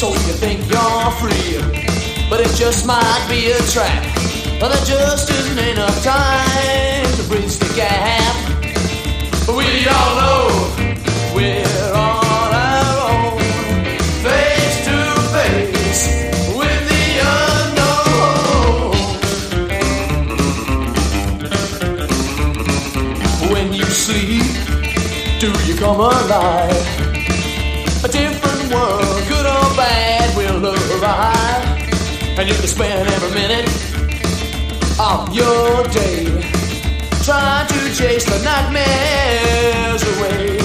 you think you're free, but it just might be a trap. Well, there just isn't enough time to bridge the gap. But we all know we're on our own, face to face with the unknown. When you sleep, do you come alive? A different world, good or bad, will arrive, and you can spend every minute of your day trying to chase the nightmares away.